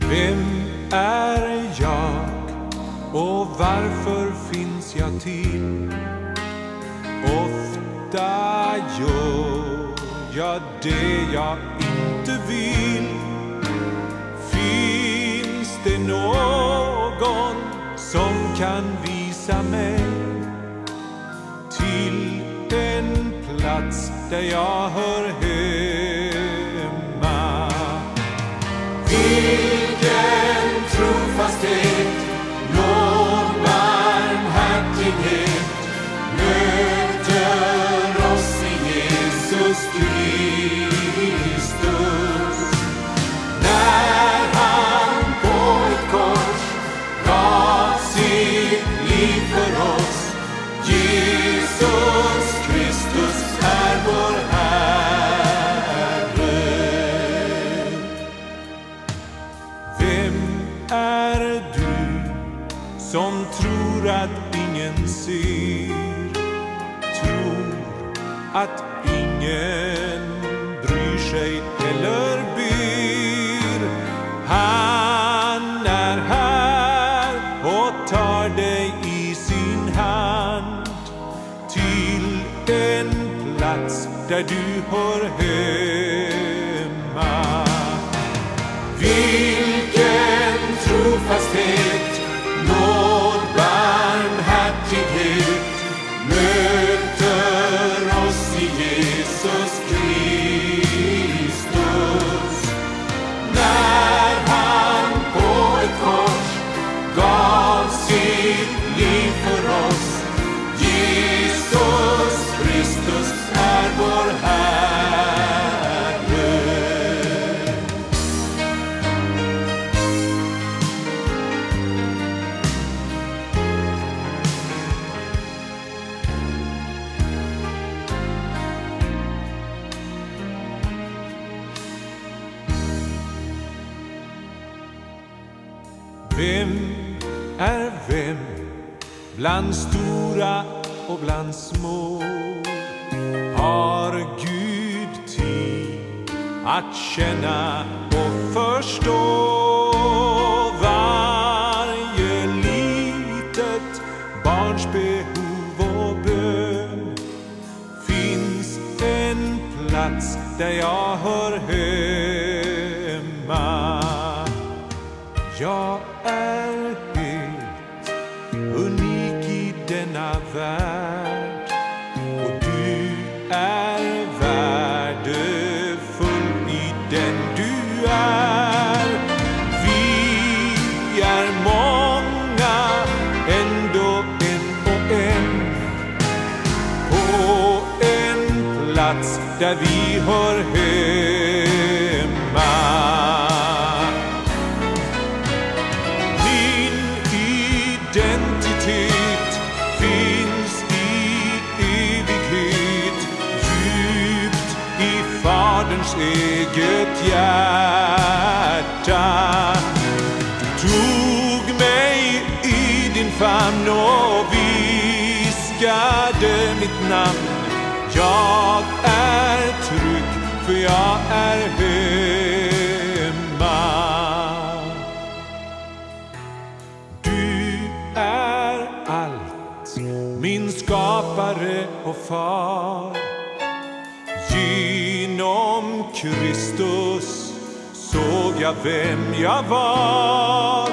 Vem är jag och varför finns jag till? Ofta gör jag det jag inte vill. Finns det någon som kan visa mig till en plats där jag hör hemma? Vilken trofasthet, nåd, barmhärtighet möter oss i Jesus Kristus. När han på ett kors gav sitt liv för oss, Jesus Kristus är vår Herre. Vem är du som tror att ingen ser? Tror att ingen bryr sig eller ber. Han är här och tar dig i sin hand till en plats där du hör hemma. Vilken trofasthet, nåd, barmhärtighet möter oss i Jesus Kristus. När han på ett kors gav sitt liv för oss, Jesus Kristus är vår Herre. Vem är vem bland stora och bland små? Har Gud tid att känna och förstå varje litet barns behov och bön? Finns en plats där jag hör hemma? Jag är helt unik i denna värld, och du är värdefull i den du är. Vi är många, ändå en och en, på en plats där vi hör hemma. Identitet finns i evighet, djupt i Faderns eget hjärta. Tog mig i din famn och viskade mitt namn. Jag är trygg, för jag är hemma. Min skapare och far, genom Kristus såg jag vem jag var.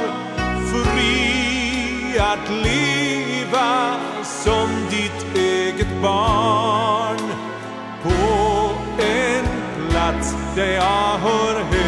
Fri att leva som ditt eget barn, på en plats där jag hör hemma.